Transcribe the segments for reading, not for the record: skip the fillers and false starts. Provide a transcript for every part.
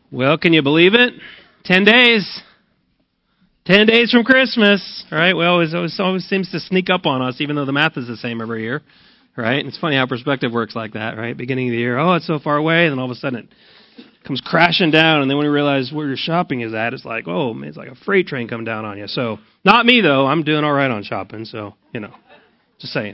Well, can you believe it? 10 days. 10 days from Christmas, right? Well, it always seems to sneak up on us, even though the math is the same every year, right? And it's funny how perspective works like that, right? Beginning of the year, oh, it's so far away, and then all of a sudden it comes crashing down, and then when you realize where your shopping is at, it's like, oh, man, it's like a freight train coming down on you. So, not me, though. I'm doing all right on shopping, so, just saying.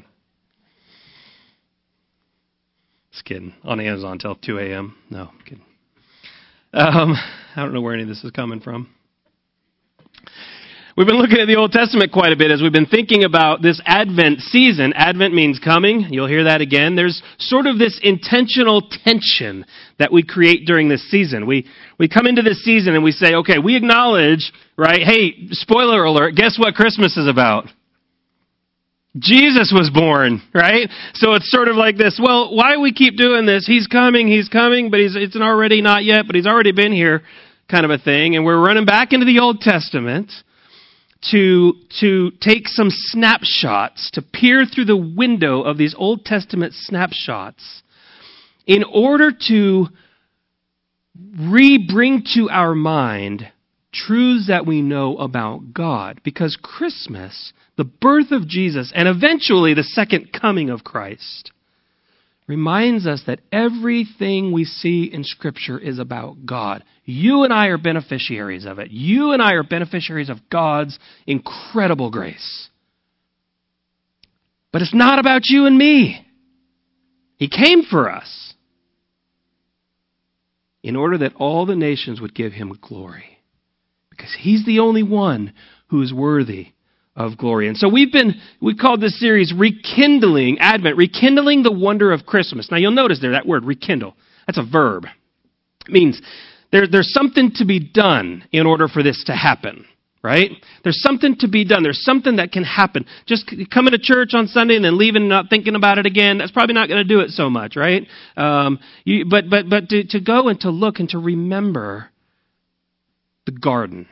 Just kidding. On Amazon until 2 a.m. No, I'm kidding. I don't know where any of this is coming from. We've been looking at the Old Testament quite a bit as we've been thinking about this Advent season. Advent means coming. You'll hear that again. There's sort of this intentional tension that we create during this season. We come into this season and we say, okay, we acknowledge, right, hey, spoiler alert, guess what Christmas is about? Jesus was born, right? So it's sort of like this, well, why do we keep doing this? He's coming, but it's already not yet, but he's already been here kind of a thing. And we're running back into the Old Testament to take some snapshots, to peer through the window of these Old Testament snapshots in order to bring to our mind truths that we know about God. Because Christmas, the birth of Jesus, and eventually the second coming of Christ, reminds us that everything we see in Scripture is about God. You and I are beneficiaries of it. You and I are beneficiaries of God's incredible grace. But it's not about you and me. He came for us in order that all the nations would give him glory. Because he's the only one who is worthy of glory. And so we called this series Rekindling Advent, Rekindling the Wonder of Christmas. Now you'll notice there, that word, rekindle, that's a verb. It means there's something to be done in order for this to happen, right? There's something to be done. There's something that can happen. Just coming to church on Sunday and then leaving and not thinking about it again, that's probably not going to do it so much, right? But to go and to look and to remember the garden.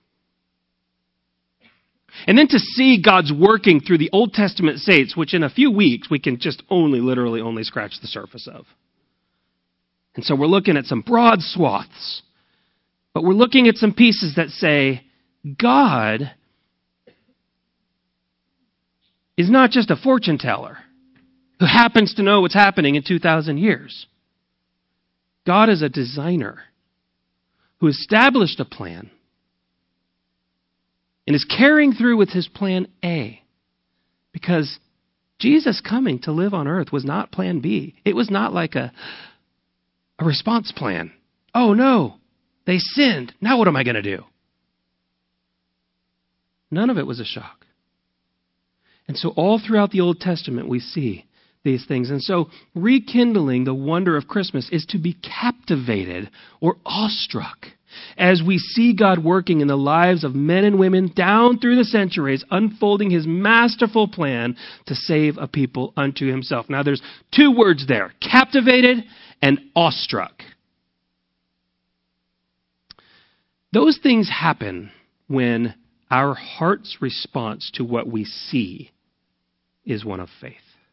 And then to see God's working through the Old Testament saints, which in a few weeks we can just literally only scratch the surface of. And so we're looking at some broad swaths, but we're looking at some pieces that say God is not just a fortune teller who happens to know what's happening in 2,000 years. God is a designer who established a plan and is carrying through with his plan A. Because Jesus coming to live on earth was not plan B. It was not like a response plan. Oh no, they sinned. Now what am I going to do? None of it was a shock. And so all throughout the Old Testament we see these things. And so rekindling the wonder of Christmas is to be captivated or awestruck as we see God working in the lives of men and women down through the centuries, unfolding his masterful plan to save a people unto himself. Now there's two words there, captivated and awestruck. Those things happen when our heart's response to what we see is one of faith.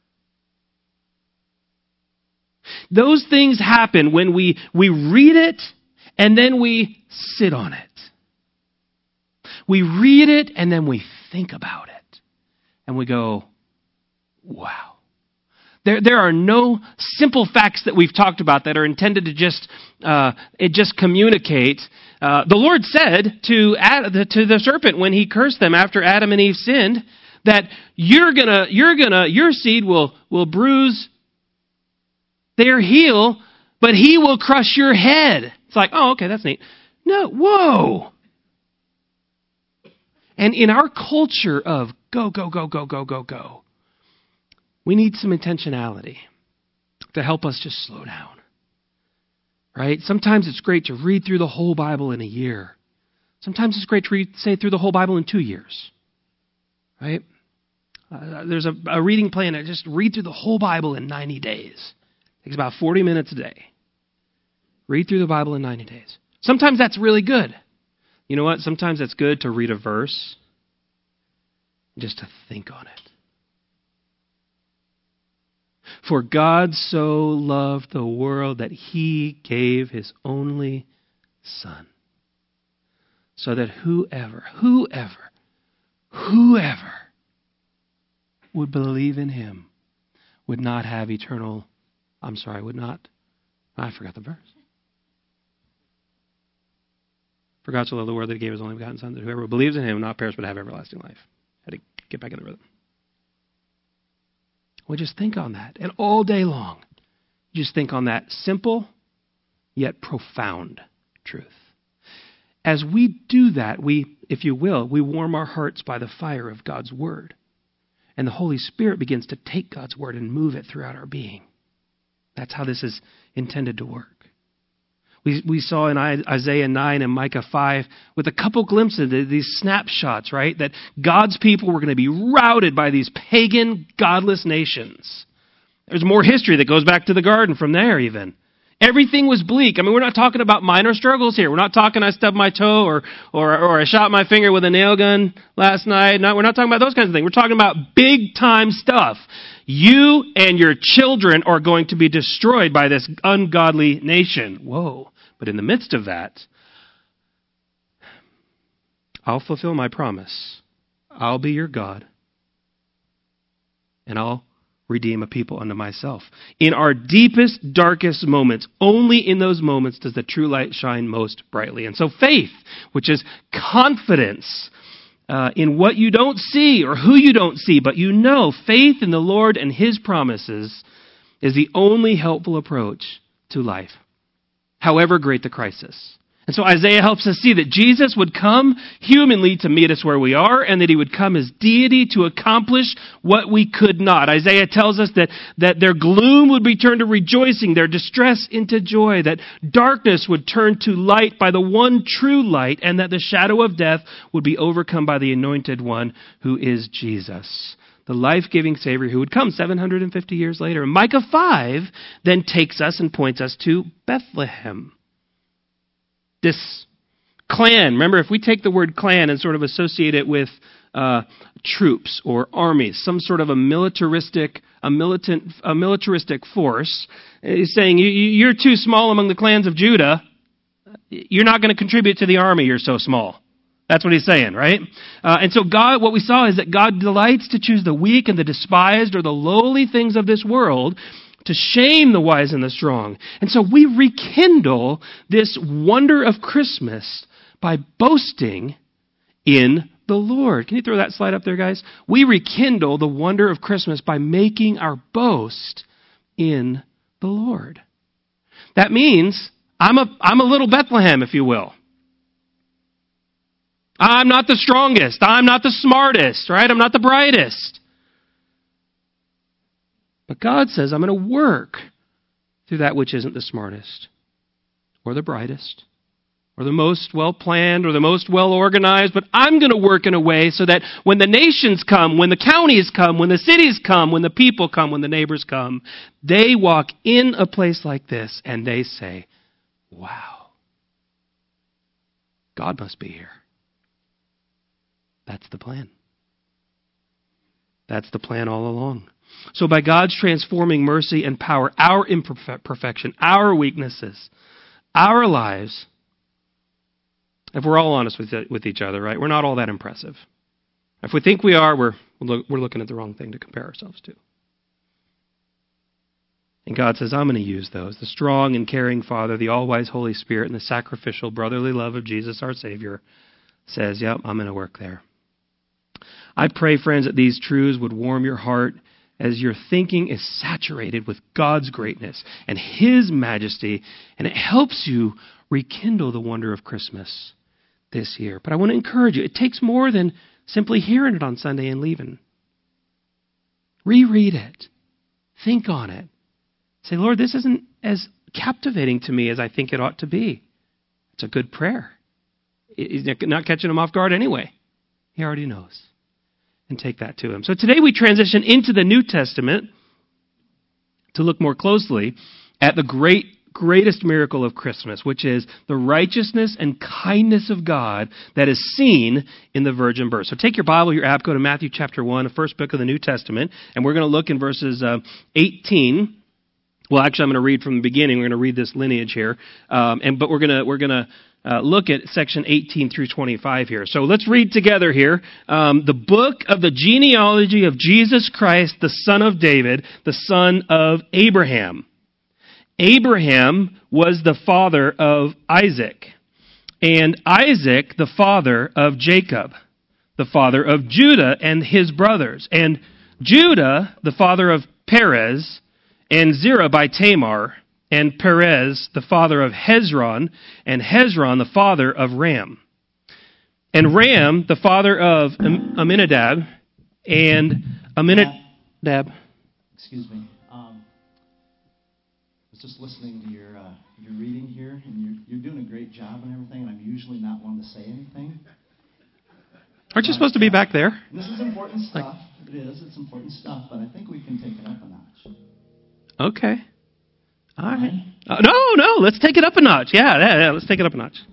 Those things happen when we read it and then we sit on it. We read it and then we think about it. And we go, wow. There are no simple facts that we've talked about that are intended to just communicate. The Lord said to the serpent when he cursed them after Adam and Eve sinned, that your seed will bruise their heel, but he will crush your head. It's like, oh, okay, that's neat. No, whoa. And in our culture of go, go, go, go, go, go, go, we need some intentionality to help us just slow down. Right? Sometimes it's great to read through the whole Bible in a year. Sometimes it's great to say through the whole Bible in 2 years. Right? There's a reading plan that just read through the whole Bible in 90 days. It takes about 40 minutes a day. Read through the Bible in 90 days. Sometimes that's really good. You know what? Sometimes it's good to read a verse just to think on it. For God so loved the world that he gave his only Son. So that whoever would believe in him would not have eternal, I forgot the verse. For God so loved the world that he gave his only begotten Son, that whoever believes in him will not perish but have everlasting life. Had to get back in the rhythm. Well, just think on that. And all day long, just think on that simple yet profound truth. As we do that, we warm our hearts by the fire of God's Word. And the Holy Spirit begins to take God's Word and move it throughout our being. That's how this is intended to work. We saw in Isaiah 9 and Micah 5 with a couple glimpses, these snapshots, right? That God's people were going to be routed by these pagan, godless nations. There's more history that goes back to the garden from there even. Everything was bleak. I mean, we're not talking about minor struggles here. We're not talking I stubbed my toe or I shot my finger with a nail gun last night. No, we're not talking about those kinds of things. We're talking about big time stuff. You and your children are going to be destroyed by this ungodly nation. Whoa. But in the midst of that, I'll fulfill my promise. I'll be your God. And I'll redeem a people unto myself. In our deepest, darkest moments, only in those moments does the true light shine most brightly. And so faith, which is confidence in what you don't see or who you don't see, but you know, faith in the Lord and his promises is the only helpful approach to life, however great the crisis. And so Isaiah helps us see that Jesus would come humanly to meet us where we are, and that he would come as deity to accomplish what we could not. Isaiah tells us that their gloom would be turned to rejoicing, their distress into joy, that darkness would turn to light by the one true light, and that the shadow of death would be overcome by the anointed one who is Jesus, the life-giving Savior who would come 750 years later. And Micah 5 then takes us and points us to Bethlehem. This clan, remember, if we take the word clan and sort of associate it with troops or armies, some sort of a militaristic force, is saying you're too small among the clans of Judah. You're not going to contribute to the army. You're so small. That's what he's saying, right? And so God, what we saw is that God delights to choose the weak and the despised or the lowly things of this world to shame the wise and the strong. And so we rekindle this wonder of Christmas by boasting in the Lord. Can you throw that slide up there, guys? We rekindle the wonder of Christmas by making our boast in the Lord. That means I'm a little Bethlehem, if you will. I'm not the strongest. I'm not the smartest, right? I'm not the brightest. But God says, I'm going to work through that which isn't the smartest or the brightest or the most well-planned or the most well-organized, but I'm going to work in a way so that when the nations come, when the counties come, when the cities come, when the people come, when the neighbors come, they walk in a place like this and they say, wow, God must be here. That's the plan. That's the plan all along. So by God's transforming mercy and power, our imperfection, our weaknesses, our lives, if we're all honest with each other, right, we're not all that impressive. If we think we are, we're looking at the wrong thing to compare ourselves to. And God says, I'm going to use those. The strong and caring Father, the all-wise Holy Spirit, and the sacrificial brotherly love of Jesus, our Savior, says, yep, I'm going to work there. I pray, friends, that these truths would warm your heart as your thinking is saturated with God's greatness and his majesty, and it helps you rekindle the wonder of Christmas this year. But I want to encourage you, it takes more than simply hearing it on Sunday and leaving. Reread it. Think on it. Say, Lord, this isn't as captivating to me as I think it ought to be. It's a good prayer. He's not catching him off guard anyway. He already knows. And take that to him. So today we transition into the New Testament to look more closely at the greatest miracle of Christmas, which is the righteousness and kindness of God that is seen in the virgin birth. So take your Bible, your app, go to Matthew chapter 1, the first book of the New Testament, and we're going to look in verses 18. Well, actually, I'm going to read from the beginning. We're going to read this lineage here, but we're going to look at section 18 through 25 here. So let's read together here. The book of the genealogy of Jesus Christ, the son of David, the son of Abraham. Abraham was the father of Isaac, and Isaac the father of Jacob, the father of Judah and his brothers, and Judah the father of Perez, and Zerah by Tamar, and Perez the father of Hezron, and Hezron the father of Ram, and Ram the father of Amminadab, and Amminadab. Excuse me. I was just listening to your reading here, and you're doing a great job and everything, and I'm usually not one to say anything. Aren't you supposed to be back there? This is important stuff. It's important stuff, but I think we can take it up a notch. Okay. All right. No, let's take it up a notch. Yeah, let's take it up a notch.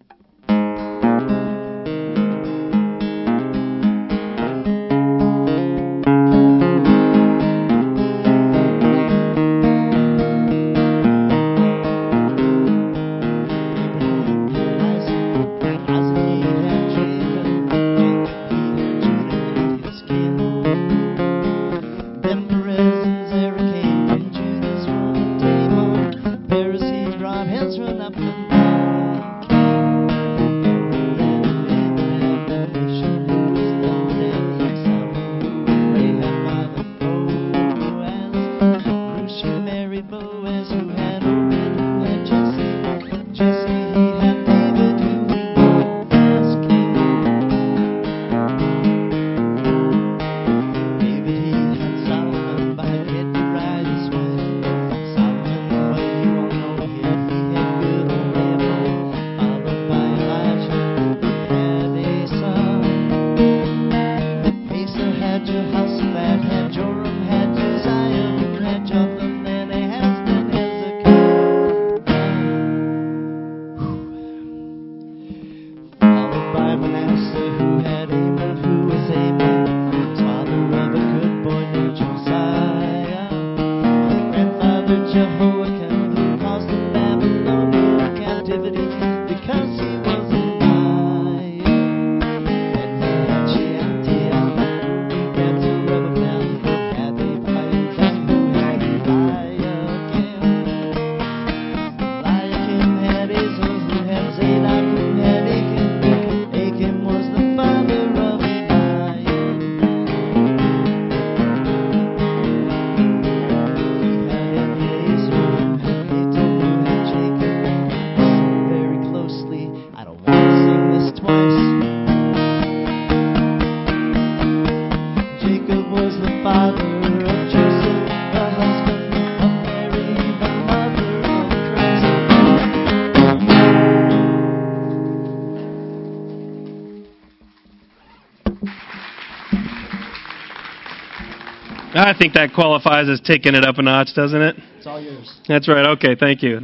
I think that qualifies as taking it up a notch, doesn't it? It's all yours. That's right. Okay, thank you.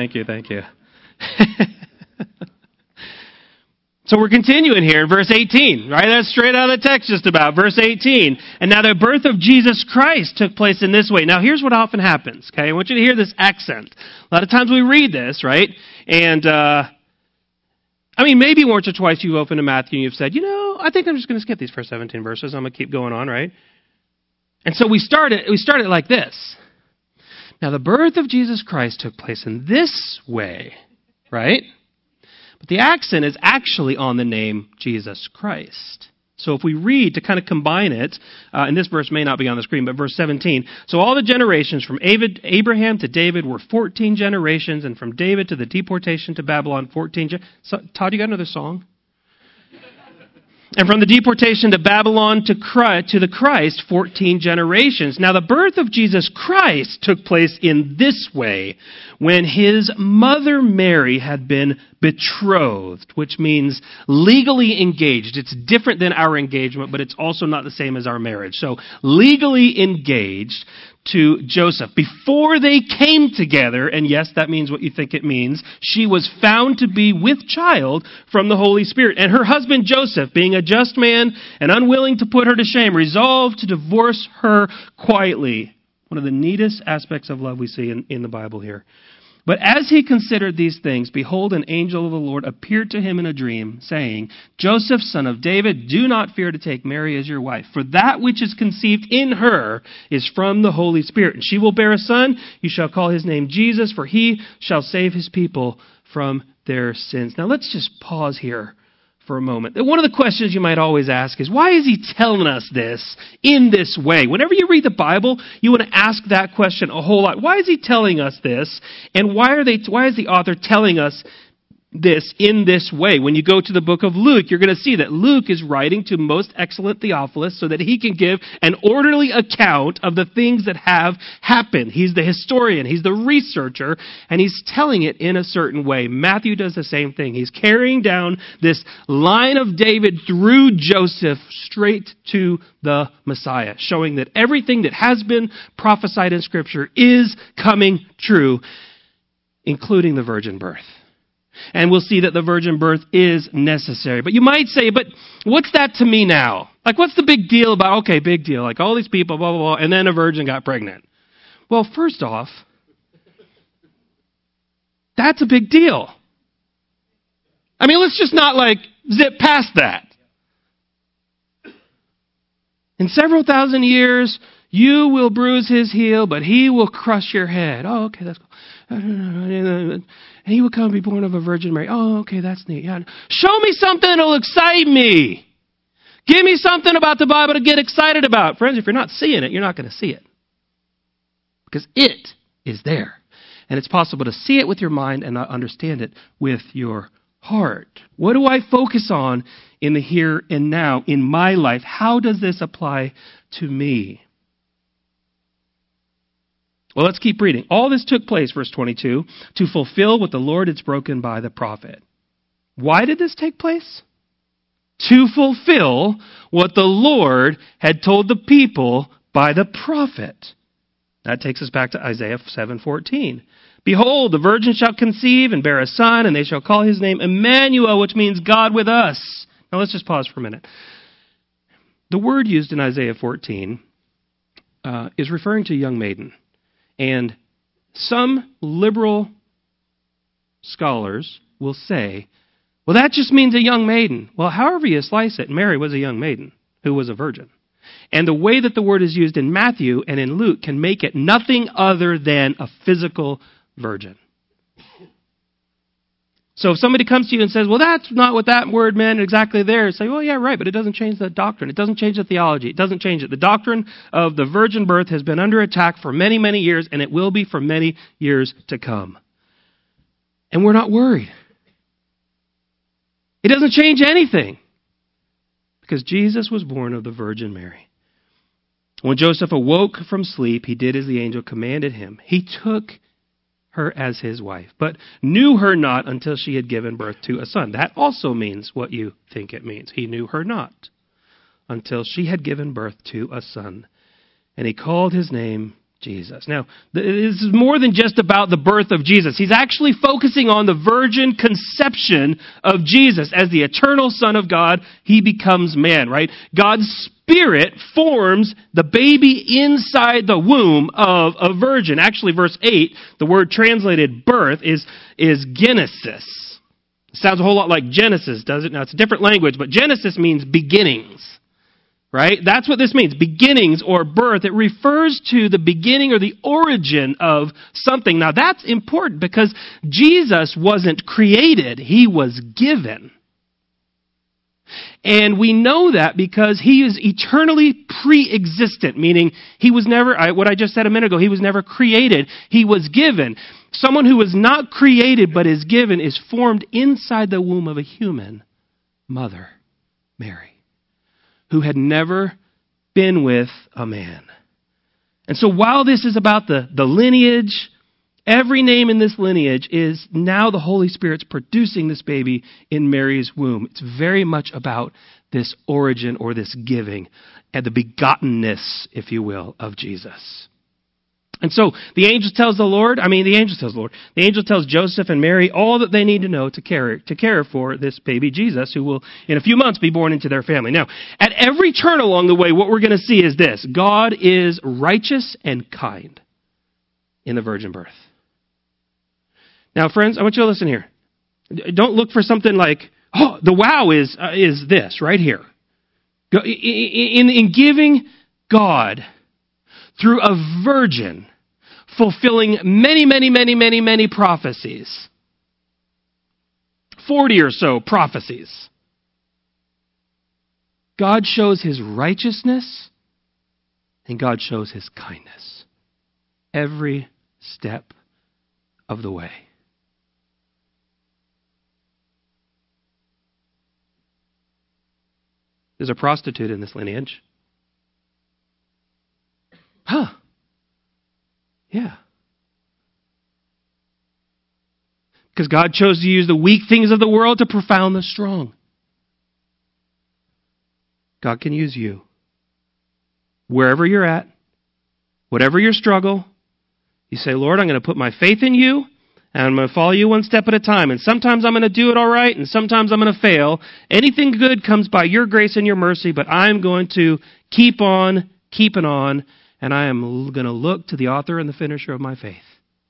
So we're continuing here in verse 18, right? That's straight out of the text just about, verse 18. And now the birth of Jesus Christ took place in this way. Now here's what often happens, okay? I want you to hear this accent. A lot of times we read this, right? And, maybe once or twice you've opened to Matthew and you've said, I think I'm just going to skip these first 17 verses. I'm going to keep going on, right? And so we start it like this. Now the birth of Jesus Christ took place in this way, right? But the accent is actually on the name Jesus Christ. So if we read to kind of combine it, and this verse may not be on the screen, but verse 17. So all the generations from Abraham to David were 14 generations, and from David to the deportation to Babylon, 14 Todd, you got another song? And from the deportation to Babylon to the Christ, 14 generations. Now the birth of Jesus Christ took place in this way, when his mother Mary had been betrothed, which means legally engaged. It's different than our engagement, but it's also not the same as our marriage. So legally engaged to Joseph. Before they came together, and yes, that means what you think it means, she was found to be with child from the Holy Spirit. And her husband Joseph, being a just man and unwilling to put her to shame, resolved to divorce her quietly. One of the neatest aspects of love we see in the Bible here. But as he considered these things, behold, an angel of the Lord appeared to him in a dream, saying, Joseph, son of David, do not fear to take Mary as your wife, for that which is conceived in her is from the Holy Spirit. And she will bear a son. You shall call his name Jesus, for he shall save his people from their sins. Now let's just pause here for a moment. One of the questions you might always ask is, why is he telling us this in this way? Whenever you read the Bible, you want to ask that question a whole lot. Why is he telling us this? And why is the author telling us this in this way? When you go to the book of Luke, you're going to see that Luke is writing to most excellent Theophilus so that he can give an orderly account of the things that have happened. He's the historian, he's the researcher, and he's telling it in a certain way. Matthew does the same thing. He's carrying down this line of David through Joseph straight to the Messiah, showing that everything that has been prophesied in Scripture is coming true, including the virgin birth. And we'll see that the virgin birth is necessary. But you might say, but what's that to me now? Like, what's the big deal about, okay, big deal, like all these people, blah, blah, blah, and then a virgin got pregnant. Well, first off, that's a big deal. I mean, let's just not zip past that. In several thousand years, you will bruise his heel, but he will crush your head. Oh, okay, that's cool. And he will come and be born of a Virgin Mary. Oh, okay, that's neat. Yeah. Show me something that'll excite me. Give me something about the Bible to get excited about. Friends, if you're not seeing it, you're not going to see it. Because it is there. And it's possible to see it with your mind and not understand it with your heart. What do I focus on in the here and now in my life? How does this apply to me? Well, let's keep reading. All this took place, verse 22, to fulfill what the Lord had spoken by the prophet. Why did this take place? To fulfill what the Lord had told the people by the prophet. That takes us back to Isaiah 7:14. Behold, the virgin shall conceive and bear a son, and they shall call his name Emmanuel, which means God with us. Now let's just pause for a minute. The word used in Isaiah 14 is referring to a young maiden. And some liberal scholars will say, well, that just means a young maiden. Well, however you slice it, Mary was a young maiden who was a virgin. And the way that the word is used in Matthew and in Luke can make it nothing other than a physical virgin. So if somebody comes to you and says, well, that's not what that word meant exactly there, say, well, yeah, right, but it doesn't change the doctrine. It doesn't change the theology. It doesn't change it. The doctrine of the virgin birth has been under attack for many, many years, and it will be for many years to come. And we're not worried. It doesn't change anything because Jesus was born of the Virgin Mary. When Joseph awoke from sleep, he did as the angel commanded him. He took her as his wife, but knew her not until she had given birth to a son. That also means what you think it means. He knew her not until she had given birth to a son, and he called his name Jesus. Now, this is more than just about the birth of Jesus. He's actually focusing on the virgin conception of Jesus. As the eternal Son of God, he becomes man, right? God's Spirit forms the baby inside the womb of a virgin. Actually, verse 8, the word translated birth is genesis. It sounds a whole lot like Genesis, does it? Now, it's a different language, but Genesis means beginnings. Right? That's what this means. Beginnings or birth. It refers to the beginning or the origin of something. Now that's important because Jesus wasn't created. He was given. And we know that because he is eternally pre-existent, meaning he was never, what I just said a minute ago, he was never created. He was given. Someone who was not created but is given is formed inside the womb of a human mother, Mary, who had never been with a man. And so while this is about the lineage, every name in this lineage is now the Holy Spirit's producing this baby in Mary's womb. It's very much about this origin or this giving and the begottenness, if you will, of Jesus. And so the angel tells Joseph and Mary all that they need to know to care for this baby Jesus, who will in a few months be born into their family. Now, at every turn along the way, what we're going to see is this: God is righteous and kind in the virgin birth. Now, friends, I want you to listen here. Don't look for something like, oh, the wow is this right here. In giving God through a virgin fulfilling many prophecies, 40 or so prophecies, God shows his righteousness and God shows his kindness every step of the way. There's a prostitute in this lineage. Huh. Yeah. Because God chose to use the weak things of the world to profound the strong. God can use you. Wherever you're at, whatever your struggle, you say, Lord, I'm going to put my faith in you, and I'm going to follow you one step at a time. And sometimes I'm going to do it all right, and sometimes I'm going to fail. Anything good comes by your grace and your mercy, but I'm going to keep on keeping on, and I am going to look to the author and the finisher of my faith.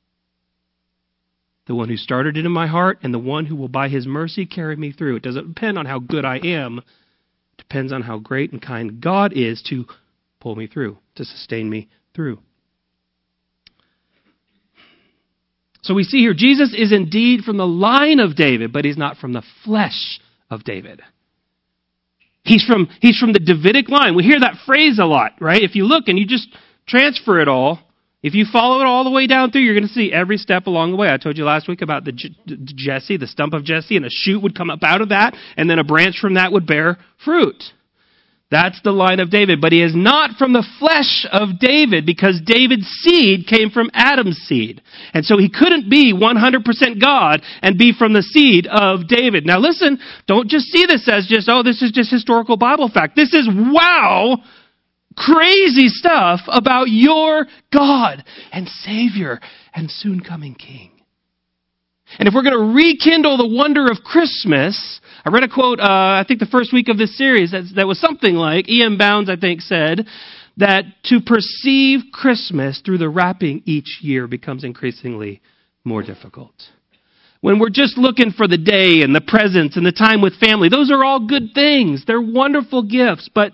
The one who started it in my heart, and the one who will by his mercy carry me through. It doesn't depend on how good I am. It depends on how great and kind God is to pull me through, to sustain me through. So we see here, Jesus is indeed from the line of David, but he's not from the flesh of David. He's from the Davidic line. We hear that phrase a lot, right? If you look and you just transfer it all, if you follow it all the way down through, you're going to see every step along the way. I told you last week about the Jesse, the stump of Jesse, and a shoot would come up out of that, and then a branch from that would bear fruit. That's the line of David. But he is not from the flesh of David because David's seed came from Adam's seed. And so he couldn't be 100% God and be from the seed of David. Now listen, don't just see this as just, oh, this is just historical Bible fact. This is, wow, crazy stuff about your God and Savior and soon coming King. And if we're going to rekindle the wonder of Christmas, I read a quote, I think the first week of this series, that was something like, E.M. Bounds, I think, said that to perceive Christmas through the wrapping each year becomes increasingly more difficult. When we're just looking for the day and the presents and the time with family, those are all good things. They're wonderful gifts, but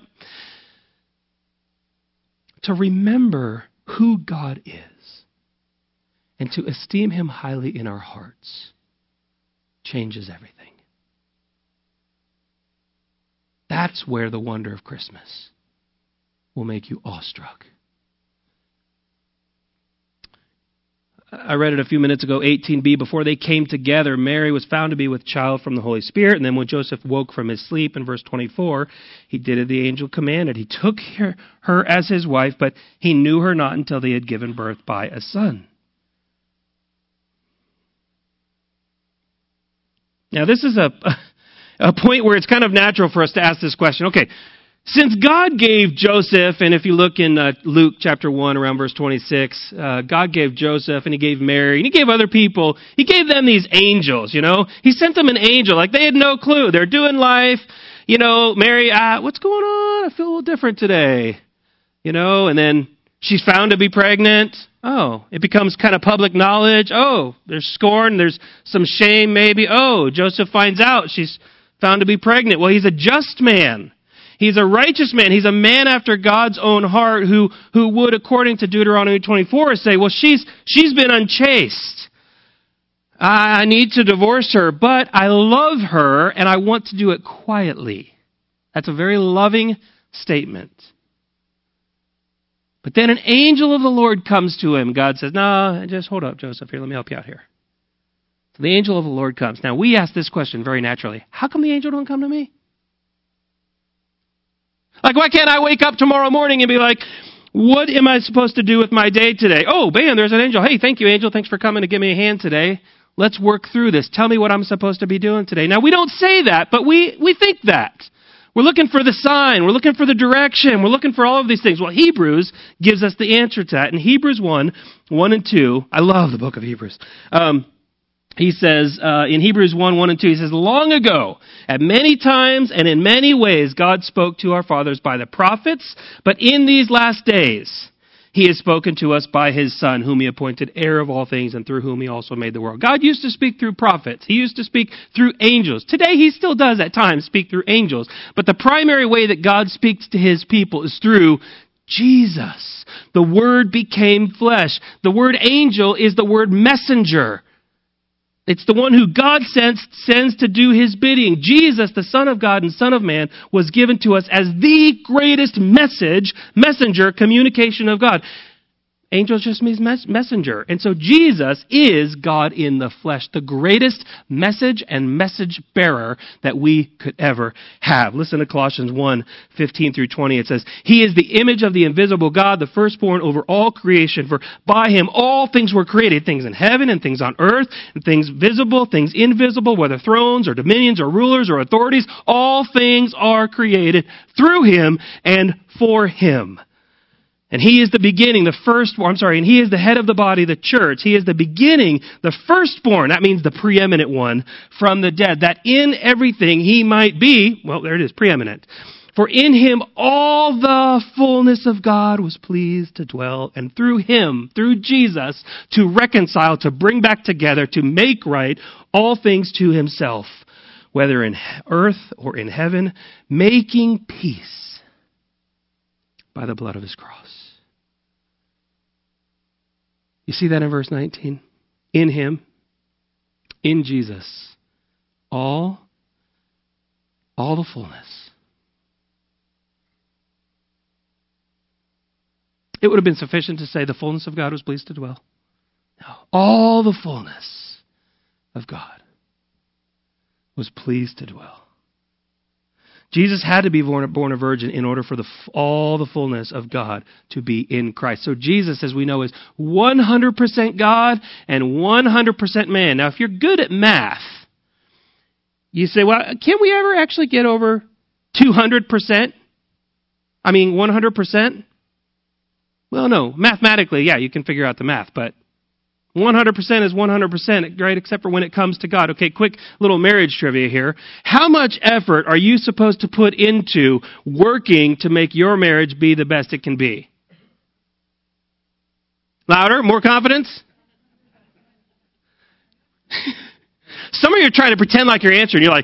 to remember who God is and to esteem him highly in our hearts changes everything. That's where the wonder of Christmas will make you awestruck. I read it a few minutes ago, 18b. Before they came together, Mary was found to be with child from the Holy Spirit. And then when Joseph woke from his sleep, in verse 24, he did as the angel commanded. He took her as his wife, but he knew her not until they had given birth by a son. Now, this is a point where it's kind of natural for us to ask this question. Okay, since God gave Joseph, and if you look in Luke chapter 1 around verse 26, God gave Joseph and he gave Mary and he gave other people, he gave them these angels, you know. He sent them an angel, like they had no clue. They're doing life, you know, Mary, what's going on? I feel a little different today, you know, and then she's found to be pregnant. Oh, it becomes kind of public knowledge. Oh, there's scorn. There's some shame maybe. Oh, Joseph finds out she's found to be pregnant. Well, he's a just man. He's a righteous man. He's a man after God's own heart who would, according to Deuteronomy 24, say, well, she's been unchaste. I need to divorce her, but I love her and I want to do it quietly. That's a very loving statement. But then an angel of the Lord comes to him. God says, no, just hold up, Joseph. Here, let me help you out here. So the angel of the Lord comes. Now, we ask this question very naturally. How come the angel don't come to me? Like, why can't I wake up tomorrow morning and be like, what am I supposed to do with my day today? Oh, man, there's an angel. Hey, thank you, angel. Thanks for coming to give me a hand today. Let's work through this. Tell me what I'm supposed to be doing today. Now, we don't say that, but we think that. We're looking for the sign. We're looking for the direction. We're looking for all of these things. Well, Hebrews gives us the answer to that. In Hebrews 1 and 2, I love the book of Hebrews. He says, in Hebrews 1 and 2, he says, long ago, at many times and in many ways, God spoke to our fathers by the prophets, but in these last days, He has spoken to us by his Son, whom he appointed heir of all things, and through whom he also made the world. God used to speak through prophets. He used to speak through angels. Today, he still does at times speak through angels. But the primary way that God speaks to his people is through Jesus. The Word became flesh. The word angel is the word messenger. It's the one who God sends to do his bidding. Jesus, the Son of God and Son of Man, was given to us as the greatest messenger, communication of God. Angel just means messenger. And so Jesus is God in the flesh, the greatest message and message bearer that we could ever have. Listen to Colossians 1:15 through 20. It says, He is the image of the invisible God, the firstborn over all creation. For by him all things were created, things in heaven and things on earth, and things visible, things invisible, whether thrones or dominions or rulers or authorities. All things are created through him and for him. And he is the beginning, and he is the head of the body, the church. He is the beginning, the firstborn, that means the preeminent one, from the dead, that in everything he might be, well, there it is, preeminent. For in him all the fullness of God was pleased to dwell, and through him, through Jesus, to reconcile, to bring back together, to make right all things to himself, whether in earth or in heaven, making peace by the blood of his cross. You see that in verse 19? In him, in Jesus, all the fullness. It would have been sufficient to say the fullness of God was pleased to dwell. No, all the fullness of God was pleased to dwell. Jesus had to be born a virgin in order for all the fullness of God to be in Christ. So Jesus, as we know, is 100% God and 100% man. Now, if you're good at math, you say, well, can we ever actually get over 200%? 100%? Well, no. Mathematically, yeah, you can figure out the math, but 100% is 100%, right? Except for when it comes to God. Okay, quick little marriage trivia here. How much effort are you supposed to put into working to make your marriage be the best it can be? Louder? More confidence? Some of you are trying to pretend like you're answering. You're like,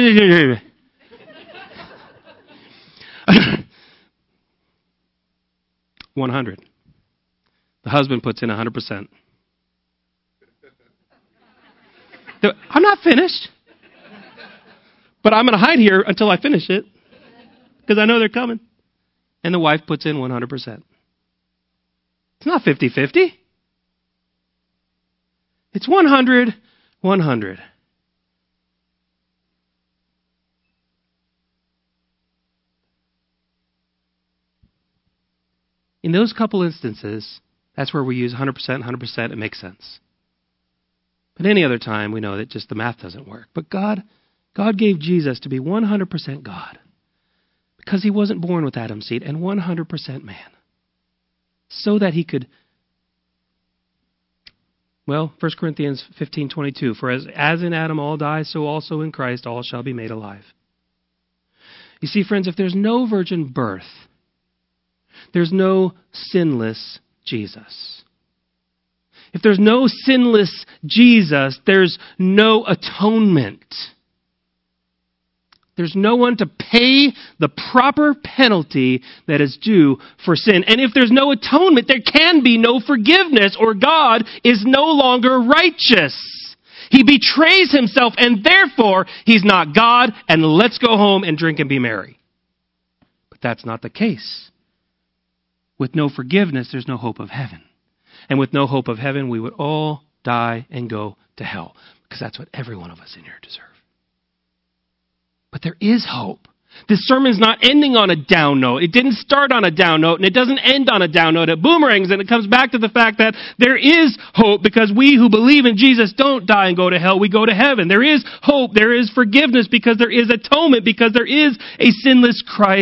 100. The husband puts in 100%. I'm not finished. But I'm going to hide here until I finish it. Because I know they're coming. And the wife puts in 100%. It's not 50-50. It's 100. In those couple instances, that's where we use 100%. It makes sense. But any other time, we know that just the math doesn't work. But God gave Jesus to be 100% God because he wasn't born with Adam's seed and 100% man. So that he could, 1 Corinthians 15:22, for as in Adam all die, so also in Christ all shall be made alive. You see, friends, if there's no virgin birth, there's no sinless Jesus. If there's no sinless Jesus, there's no atonement. There's no one to pay the proper penalty that is due for sin. And if there's no atonement, there can be no forgiveness, or God is no longer righteous. He betrays himself, and therefore he's not God, and let's go home and drink and be merry. But that's not the case. With no forgiveness, there's no hope of heaven. And with no hope of heaven, we would all die and go to hell. Because that's what every one of us in here deserve. But there is hope. This sermon's not ending on a down note. It didn't start on a down note, and it doesn't end on a down note. It boomerangs, and it comes back to the fact that there is hope, because we who believe in Jesus don't die and go to hell. We go to heaven. There is hope. There is forgiveness, because there is atonement, because there is a sinless Christ,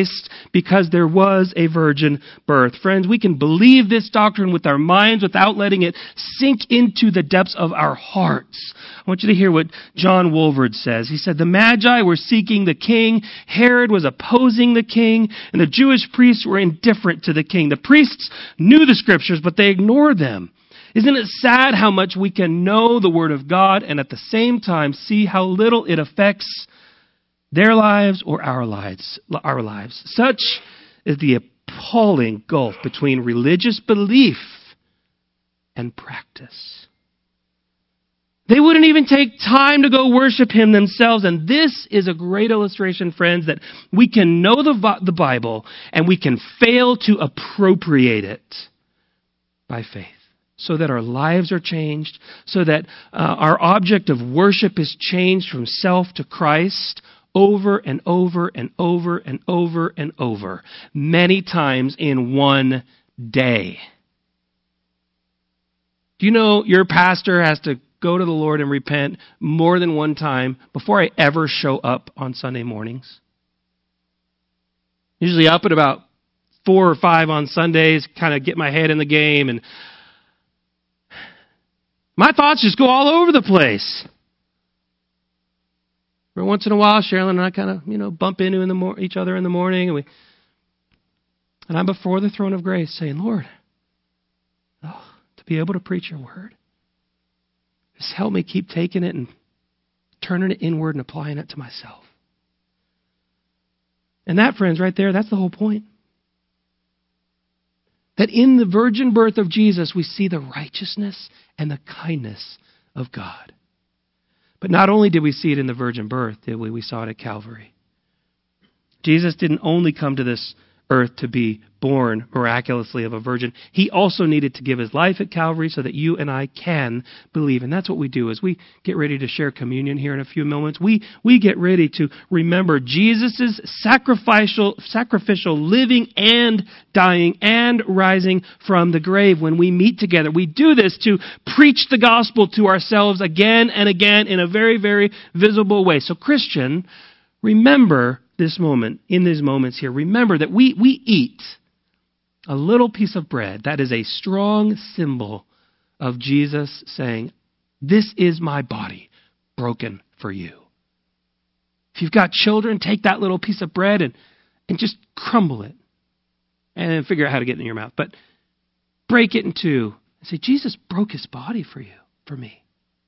because there was a virgin birth. Friends, we can believe this doctrine with our minds without letting it sink into the depths of our hearts. I want you to hear what John Wolford says. He said, "The Magi were seeking the king, Herod was opposing the king, and the Jewish priests were indifferent to the king. The priests knew the scriptures, but they ignored them. Isn't it sad how much we can know the Word of God and at the same time see how little it affects their lives or our lives? Such is the appalling gulf between religious belief and practice. They wouldn't even take time to go worship Him themselves. And this is a great illustration, friends, that we can know the Bible and we can fail to appropriate it by faith, so that our lives are changed, so that our object of worship is changed from self to Christ over and over and over and over and over, many times in one day. Do you know your pastor has to go to the Lord and repent more than one time before I ever show up on Sunday mornings? Usually up at about 4 or 5 on Sundays, kind of get my head in the game, and my thoughts just go all over the place. Every once in a while, Sherilyn and I kind of, bump into each other in the morning, and I'm before the throne of grace saying, Lord, to be able to preach your word, just help me keep taking it and turning it inward and applying it to myself. And that, friends, right there, that's the whole point. That in the virgin birth of Jesus, we see the righteousness and the kindness of God. But not only did we see it in the virgin birth, did we? We saw it at Calvary. Jesus didn't only come to this earth to be born miraculously of a virgin. He also needed to give His life at Calvary so that you and I can believe. And that's what we do as we get ready to share communion here in a few moments. We get ready to remember Jesus' sacrificial living and dying and rising from the grave when we meet together. We do this to preach the gospel to ourselves again and again in a very, very visible way. So Christian, remember this moment, in these moments here, remember that we eat a little piece of bread. That is a strong symbol of Jesus saying, this is my body broken for you. If you've got children, take that little piece of bread and just crumble it and then figure out how to get it in your mouth. But break it in two and say, Jesus broke His body for you, for me.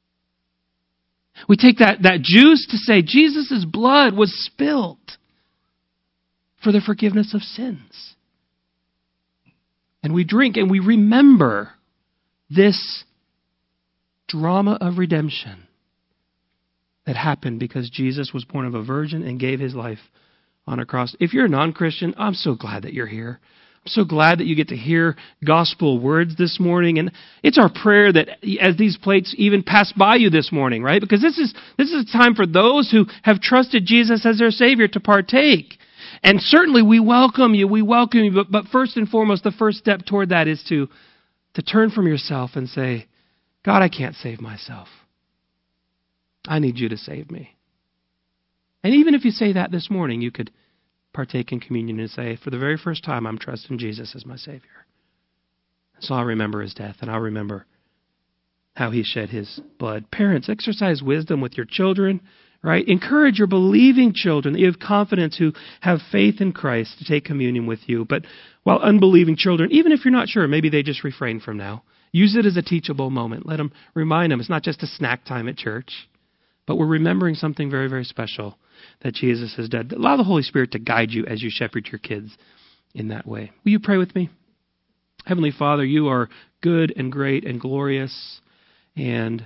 We take that juice to say Jesus' blood was spilled for the forgiveness of sins. And we drink and we remember this drama of redemption that happened because Jesus was born of a virgin and gave His life on a cross. If you're a non-Christian, I'm so glad that you're here. I'm so glad that you get to hear gospel words this morning. And it's our prayer that as these plates even pass by you this morning, right? Because this is a time for those who have trusted Jesus as their Savior to partake. And certainly we welcome you. But first and foremost, the first step toward that is to turn from yourself and say, God, I can't save myself. I need you to save me. And even if you say that this morning, you could partake in communion and say, for the very first time, I'm trusting Jesus as my Savior. So I'll remember His death and I'll remember how He shed His blood. Parents, exercise wisdom with your children. Right? Encourage your believing children that you have confidence who have faith in Christ to take communion with you. But while unbelieving children, even if you're not sure, maybe they just refrain from now. Use it as a teachable moment. Let them remind them it's not just a snack time at church, but we're remembering something very, very special that Jesus has done. Allow the Holy Spirit to guide you as you shepherd your kids in that way. Will you pray with me? Heavenly Father, you are good and great and glorious, and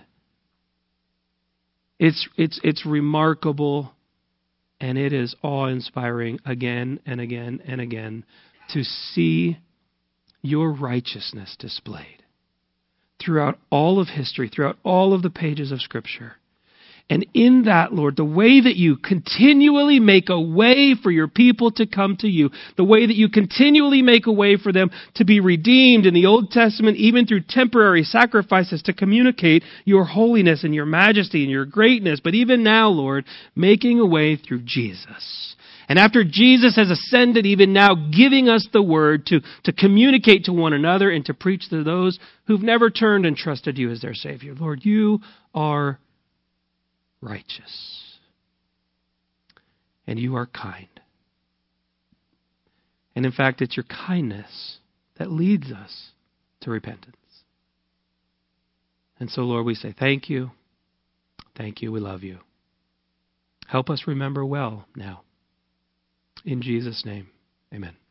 It's remarkable and it is awe-inspiring again and again and again to see your righteousness displayed throughout all of history, throughout all of the pages of Scripture. And in that, Lord, the way that you continually make a way for your people to come to you, the way that you continually make a way for them to be redeemed in the Old Testament, even through temporary sacrifices to communicate your holiness and your majesty and your greatness, but even now, Lord, making a way through Jesus. And after Jesus has ascended, even now giving us the word to communicate to one another and to preach to those who've never turned and trusted you as their Savior. Lord, you are righteous. And you are kind. And in fact, it's your kindness that leads us to repentance. And so, Lord, we say thank you. Thank you. We love you. Help us remember well now. In Jesus' name, amen.